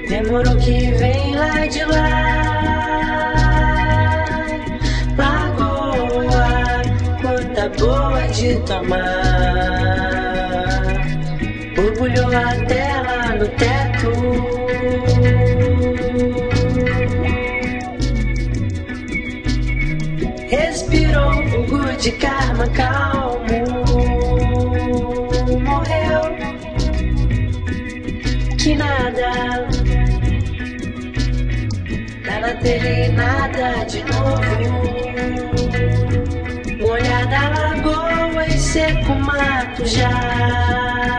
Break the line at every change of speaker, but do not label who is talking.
Demorou que vem lá de lá. Lagoa, gota boa de tomar. Borbulhou até lá no teto. Respirou um fogo de karma calmo. Morreu. Que nada. Tá na telha e nada de novo. Molhada a lagoa e seco o mato já.